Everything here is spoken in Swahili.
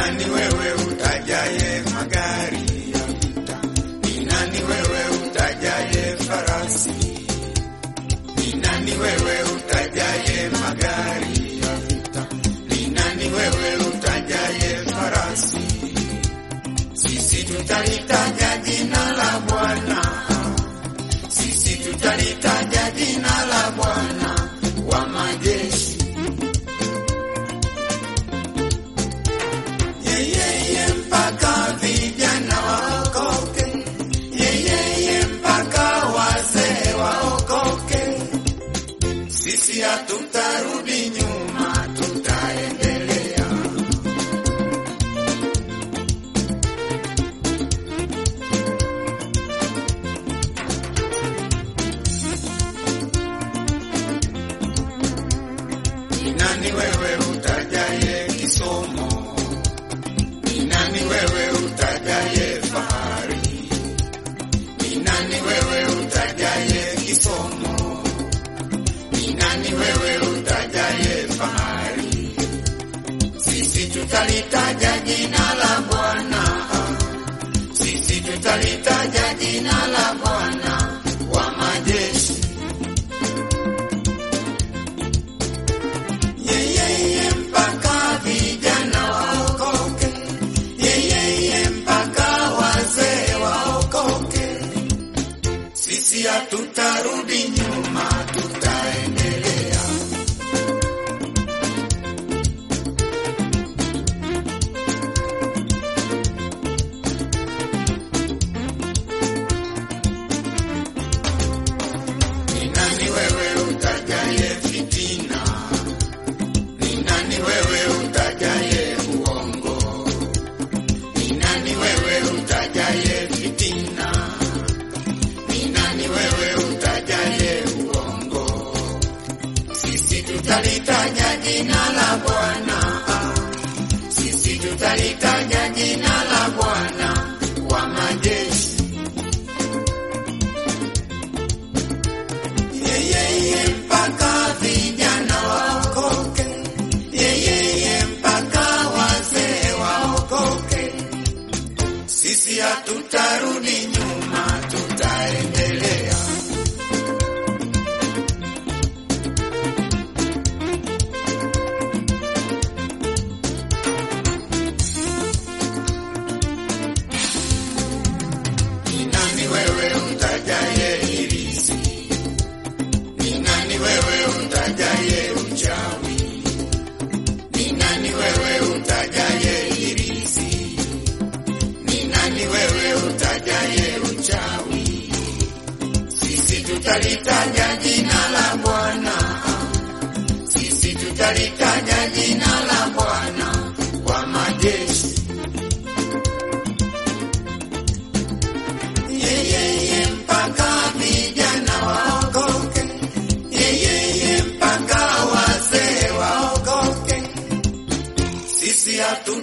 nani wewe utajaye magari ya vita? Ni nani wewe utajaye farasi? Ni nani wewe utajaye magari ya vita? Ni nani wewe utajaye farasi? Sisi tutalitaja jina la Bwana, sisi tutalitaja jina la Bwana wa majeshi. Yeye mpaka vijana waokoke, yeye mpaka wazee waokoke. Sisi hatutarudi nyuma, tutaendelea. Ni nani wewe utajaye kisomo? Ni nani wewe utajaye fahari? Ni nani wewe utajaye kisomo? Ni nani wewe utajaye fahari? Sisi tutalitaja jina la Bwana, sisi tutalitaja jina la Bwana wa majeshi. Yeye mpaka vijana waokoke, yeye mpaka wazee waokoke. Sisi hatutarudi nyuma, tutaendelea. Ni nani wewe utajaye fitina? Ni nani wewe utajaye uongo? Ni nani wewe utajaye fitina? Ni nani wewe utajaye uongo? Sisi tutalitaja jina la Bwana, sisi tutalitaja jina la Bwana wa majeshi. Yeye mpaka vijana waokoke, yeye mpaka wazee waokoke. Sisi hatutarudi nyuma, tutaendelea. Ni nani wewe utajaye irisi? Ni nani wewe utajaye uchawi? Ni nani wewe utajaye irisi? Ni nani wewe utajaye uchawi? Sisi tutalitaja jina la Bwana, sisi tutalitaja jina la Bwana wa majeshi. Yeye mpaka vijana waokoke, yeye mpaka wazee waokoke. Sisi hatu